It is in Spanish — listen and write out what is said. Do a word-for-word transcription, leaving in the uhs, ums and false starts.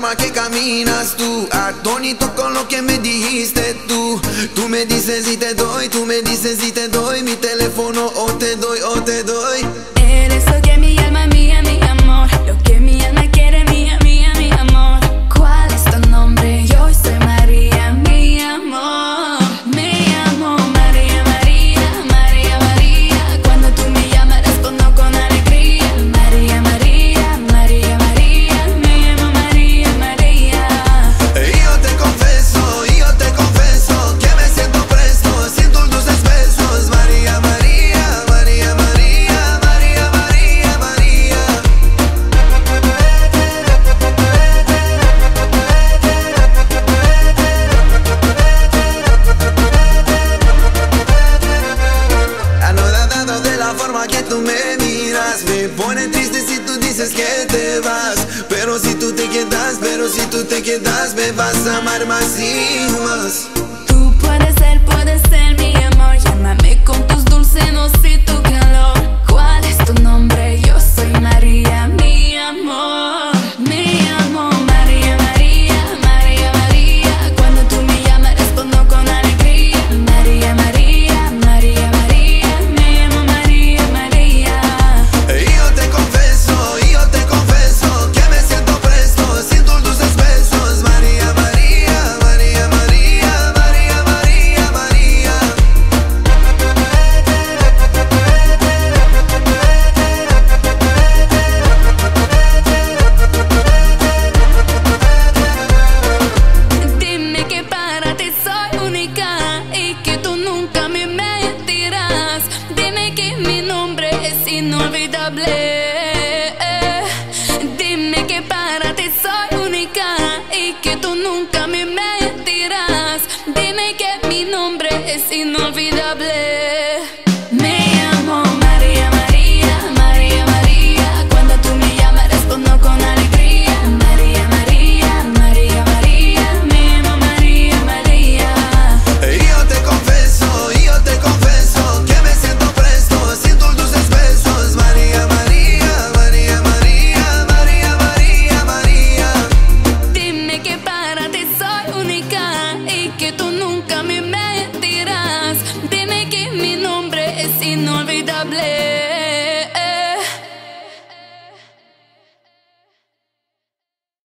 forma que caminas tú, atónito con lo que me dijiste tú. Tú me dices y te doy, tú me dices y te doy mi teléfono, o te doy, o te doy. Eres lo que mi alma mía, mi amor, lo que mi alma quiere, mía, mía, mi amor. ¿Cuál es tu nombre? Yo soy María, mi amor. Me llamo María, María, María, María. Cuando tú me llamas respondo con alegría. María, María, María, María. Me llamo María, María. Y yo te confieso, y yo te confieso que me siento presto sin tus dulces besos. María, María, María, María, María, María, María. Anodado de la forma que tú me miras, me pone triste si tú dices que te vas. Pero si tú te quedas, pero si tú te quedas, me vas a amar más y más. Tú puedes ser, puedes ser mi amor. Llámame con tus dulces, no sé tu calor. ¿Cuál es tu nombre? Yo soy María, mi amor. Me llamo María, María, María, María. Cuando tú me llamas respondo con alegría. María, María, María, María. Me llamo María, María. Y yo te confieso, y yo te confieso que me siento presto sin tus dulces besos. María, María, María, María, María, María, María. Dime que para ti soy única y que tú nunca me mentirás. Dime que mi nombre es inolvidable. Dime que para ti soy única y que tú nunca me mentirás.